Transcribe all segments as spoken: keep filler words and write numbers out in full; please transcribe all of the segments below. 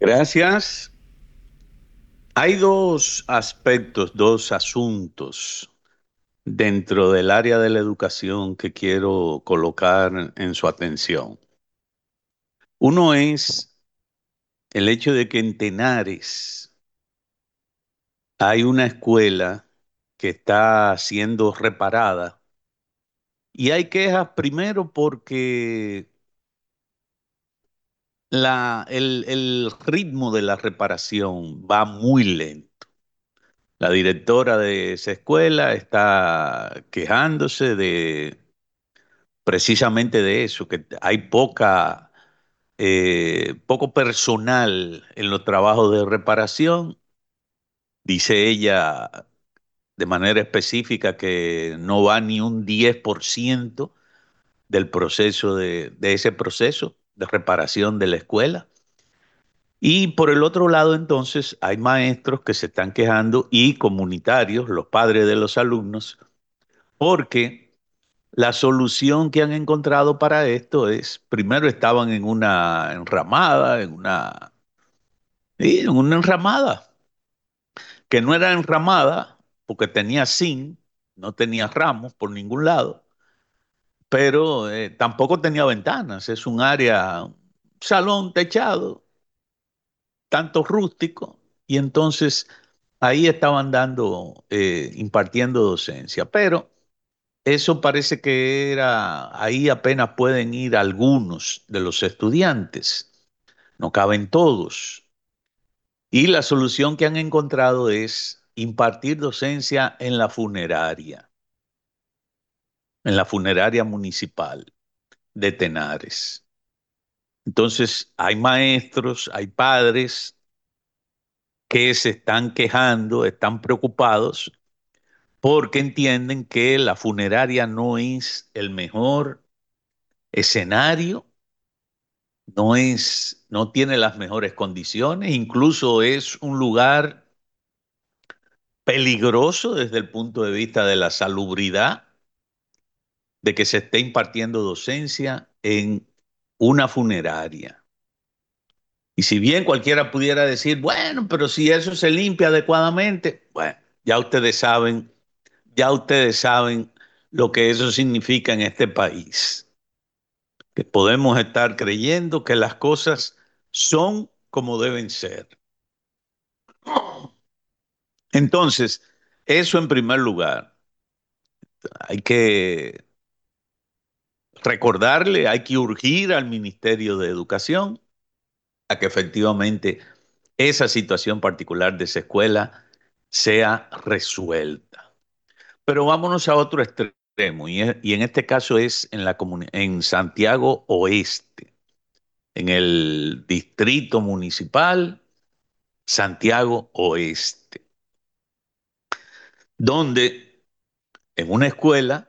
Gracias. Hay dos aspectos, dos asuntos dentro del área de la educación que quiero colocar en su atención. Uno es el hecho de que en Tenares hay una escuela que está siendo reparada y hay quejas primero porque la, el, el ritmo de la reparación va muy lento. La directora de esa escuela está quejándose de precisamente de eso, que hay poca, eh, poco personal en los trabajos de reparación. Dice ella de manera específica que no va ni un diez por ciento del proceso de, de ese proceso de reparación de la escuela. Y por el otro lado, entonces, hay maestros que se están quejando y comunitarios, los padres de los alumnos, porque la solución que han encontrado para esto es, primero estaban en una enramada, en una, sí, en una enramada, que no era enramada porque tenía zinc, no tenía ramos por ningún lado, pero eh, tampoco tenía ventanas, es un área, un salón techado, tanto rústico, y entonces ahí estaban dando, eh, impartiendo docencia, pero eso parece que era, ahí apenas pueden ir algunos de los estudiantes, no caben todos. Y la solución que han encontrado es impartir docencia en la funeraria, en la funeraria municipal de Tenares. Entonces, hay maestros, hay padres que se están quejando, están preocupados porque entienden que la funeraria no es el mejor escenario, no es, no tiene las mejores condiciones, incluso es un lugar peligroso desde el punto de vista de la salubridad, de que se esté impartiendo docencia en una funeraria. Y si bien cualquiera pudiera decir, bueno, pero si eso se limpia adecuadamente, bueno, ya ustedes saben, ya ustedes saben lo que eso significa en este país, que podemos estar creyendo que las cosas son como deben ser. Entonces, eso en primer lugar, hay que recordarle, hay que urgir al Ministerio de Educación a que efectivamente esa situación particular de esa escuela sea resuelta. Pero vámonos a otro extremo, y, es- y en este caso es en, la comuni- en Santiago Oeste, en el distrito municipal Santiago Oeste, donde en una escuela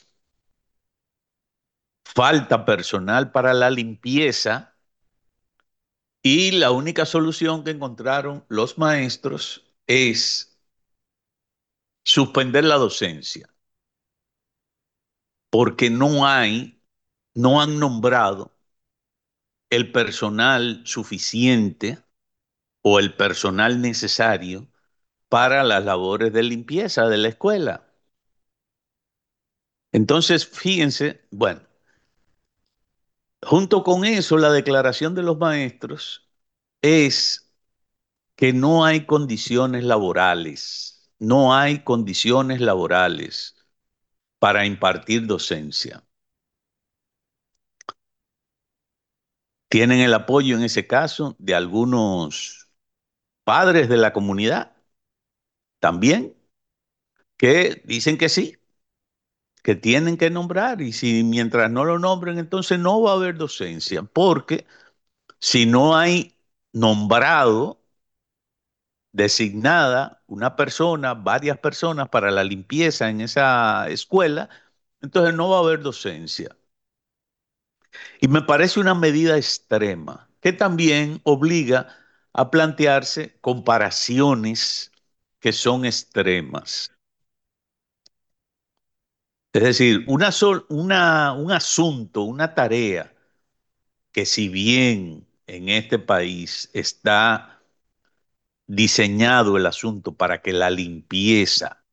falta personal para la limpieza y la única solución que encontraron los maestros es suspender la docencia, porque no hay, no han nombrado el personal suficiente o el personal necesario para las labores de limpieza de la escuela. Entonces, fíjense, bueno, junto con eso, la declaración de los maestros es que no hay condiciones laborales, no hay condiciones laborales para impartir docencia. Tienen el apoyo en ese caso de algunos padres de la comunidad también, que dicen que sí, que tienen que nombrar y si mientras no lo nombren, entonces no va a haber docencia, porque si no hay nombrado, designada una persona, varias personas para la limpieza en esa escuela, entonces no va a haber docencia. Y me parece una medida extrema que también obliga a plantearse comparaciones que son extremas. Es decir, una sol- una, un asunto, una tarea que si bien en este país está diseñado el asunto para que la limpieza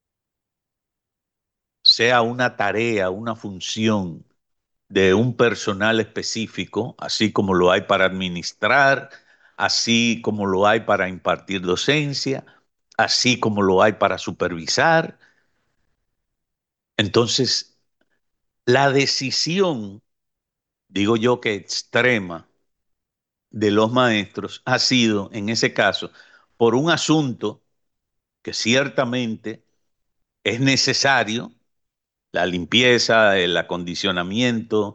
sea una tarea, una función de un personal específico, así como lo hay para administrar, así como lo hay para impartir docencia, así como lo hay para supervisar. Entonces, la decisión, digo yo que extrema, de los maestros ha sido, en ese caso, por un asunto que ciertamente es necesario, la limpieza, el acondicionamiento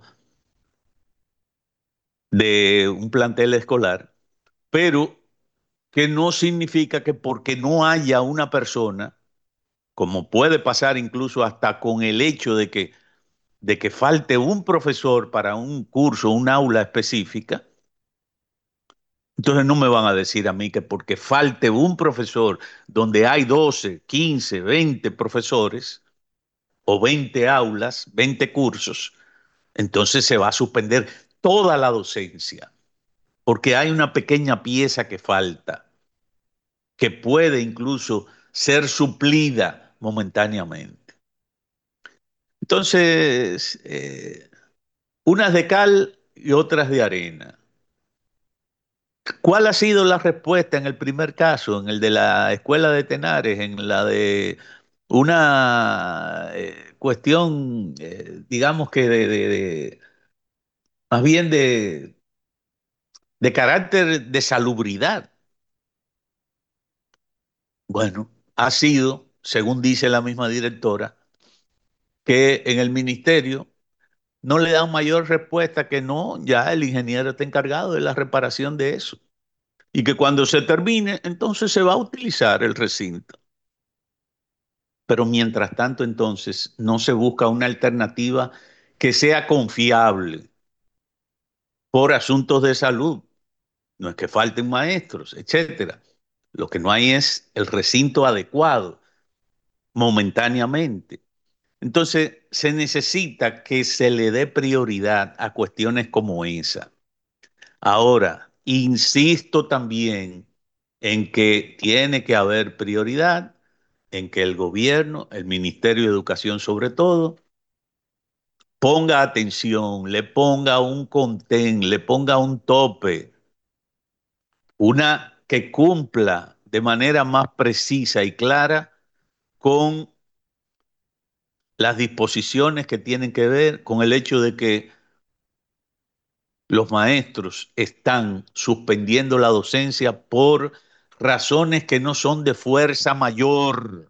de un plantel escolar, pero que no significa que porque no haya una persona, como puede pasar incluso hasta con el hecho de que, de que falte un profesor para un curso, un aula específica, entonces no me van a decir a mí que porque falte un profesor donde hay doce, quince, veinte profesores o veinte aulas, veinte cursos, entonces se va a suspender toda la docencia, porque hay una pequeña pieza que falta, que puede incluso ser suplida momentáneamente. Entonces, eh, unas de cal y otras de arena. ¿Cuál ha sido la respuesta en el primer caso, en el de la escuela de Tenares, en la de una eh, cuestión, eh, digamos que de, de- de- más bien de, de carácter de salubridad? Bueno, ha sido, según dice la misma directora, que en el ministerio no le dan mayor respuesta que no, ya el ingeniero está encargado de la reparación de eso. Y que cuando se termine, entonces se va a utilizar el recinto. Pero mientras tanto, entonces, no se busca una alternativa que sea confiable por asuntos de salud. No es que falten maestros, etcétera. Lo que no hay es el recinto adecuado momentáneamente. Entonces, se necesita que se le dé prioridad a cuestiones como esa. Ahora, insisto también en que tiene que haber prioridad, en que el gobierno, el Ministerio de Educación sobre todo, ponga atención, le ponga un contén, le ponga un tope, una que cumpla de manera más precisa y clara con las disposiciones que tienen que ver con el hecho de que los maestros están suspendiendo la docencia por razones que no son de fuerza mayor.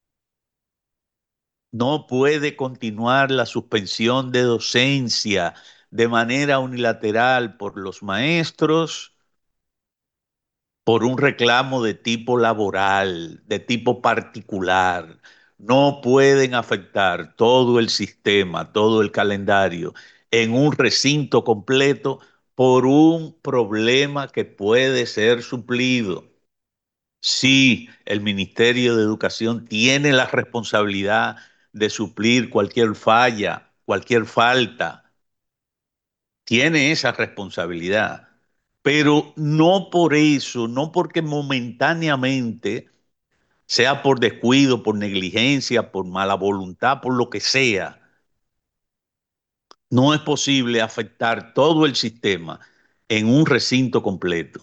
No puede continuar la suspensión de docencia de manera unilateral por los maestros por un reclamo de tipo laboral, de tipo particular. No pueden afectar todo el sistema, todo el calendario en un recinto completo por un problema que puede ser suplido. Sí, el Ministerio de Educación tiene la responsabilidad de suplir cualquier falla, cualquier falta, tiene esa responsabilidad, pero no por eso, no porque momentáneamente, sea por descuido, por negligencia, por mala voluntad, por lo que sea, no es posible afectar todo el sistema en un recinto completo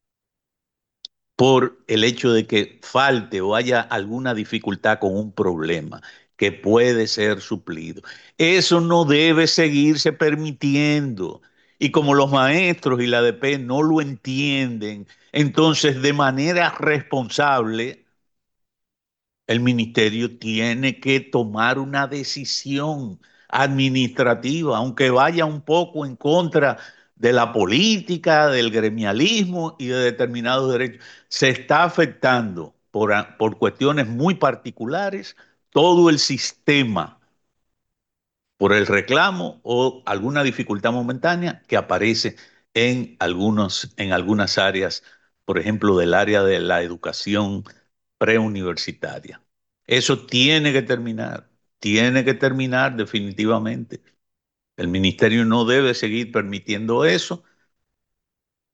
por el hecho de que falte o haya alguna dificultad con un problema que puede ser suplido. Eso no debe seguirse permitiendo. Y como los maestros y la A D P no lo entienden, entonces de manera responsable el ministerio tiene que tomar una decisión administrativa, aunque vaya un poco en contra de la política, del gremialismo y de determinados derechos. Se está afectando por, por cuestiones muy particulares todo el sistema por el reclamo o alguna dificultad momentánea que aparece en, algunos, en algunas áreas, por ejemplo, del área de la educación preuniversitaria. Eso tiene que terminar, tiene que terminar definitivamente. El ministerio no debe seguir permitiendo eso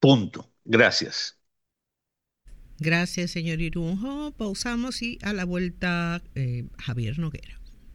Punto. Gracias. Gracias, señor Irunjo. Pausamos y a la vuelta, eh, Javier Noguera.